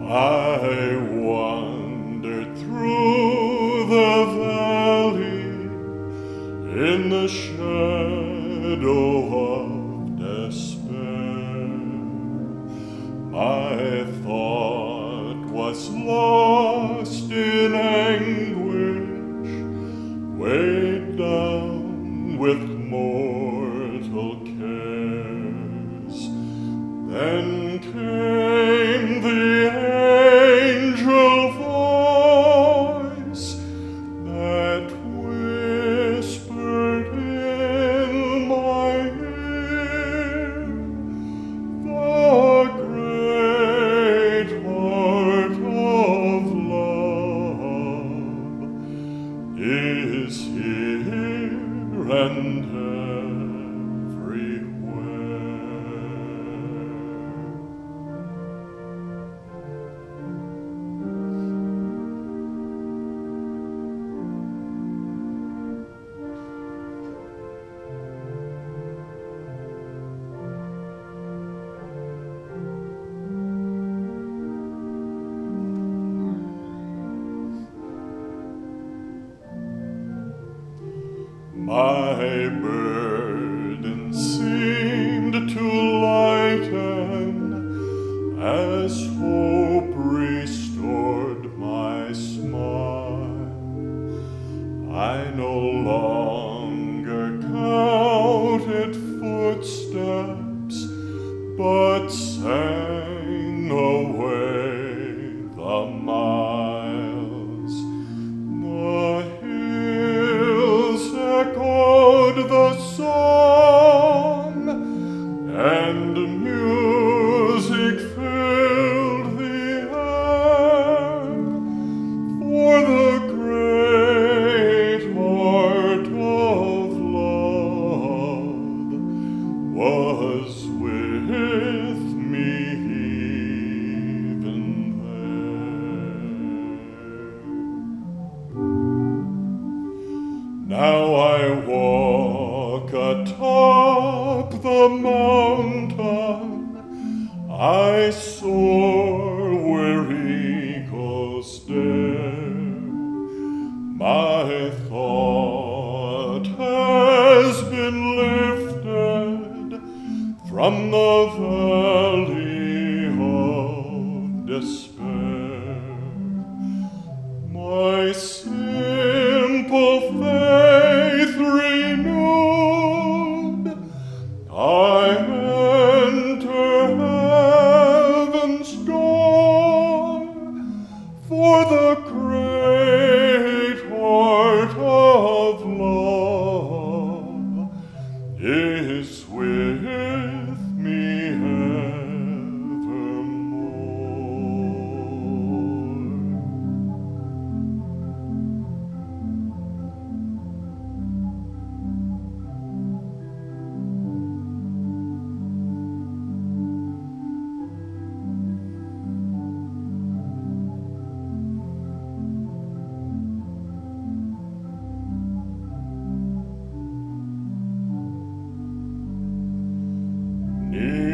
I wandered through the valley in the shadow of despair. My thought was lost in anguish, weighed down with mortal cares. Then came the angel voice that whispered in my ear, the great heart of love is here and my burden seemed to lighten as hope restored my smile. I no longer counted footsteps, but sang away the miles. The hills echoed the song, and music filled the air, for the great heart of love was with me even there. Now I walk atop the mountain, I soar where eagles dare. My thought has been lifted from the valley of despair. My simple faith renewed, I enter heaven's door, for the great heart of love is with me evermore.